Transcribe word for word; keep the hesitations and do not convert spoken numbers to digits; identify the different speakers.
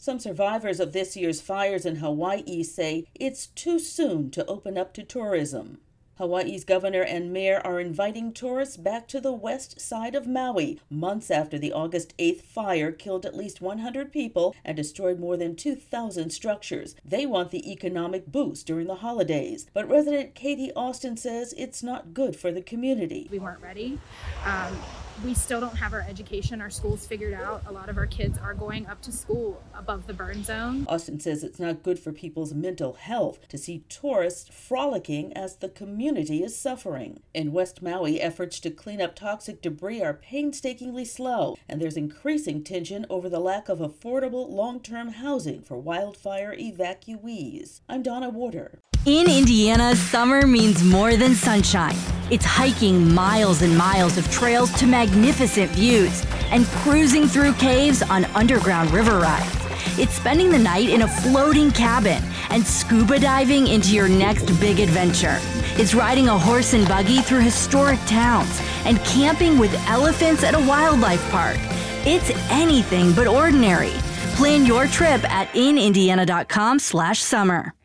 Speaker 1: Some survivors of this year's fires in Hawaii say it's too soon to open up to tourism. Hawaii's governor and mayor are inviting tourists back to the west side of Maui, months after the August eighth fire killed at least one hundred people and destroyed more than two thousand structures. They want the economic boost during the holidays, but resident Katie Austin says it's not good for the community.
Speaker 2: We weren't ready. Um, we still don't have our education, our schools figured out. A lot of our kids are going up to school above the burn zone.
Speaker 1: Austin says it's not good for people's mental health to see tourists frolicking as the community is suffering. In West Maui, efforts to clean up toxic debris are painstakingly slow, and there's increasing tension over the lack of affordable long-term housing for wildfire evacuees. I'm Donna Warder.
Speaker 3: In Indiana, summer means more than sunshine. It's hiking miles and miles of trails to magnificent views and cruising through caves on underground river rides. It's spending the night in a floating cabin and scuba diving into your next big adventure. It's riding a horse and buggy through historic towns and camping with elephants at a wildlife park. It's anything but ordinary. Plan your trip at in indiana dot com slash summer.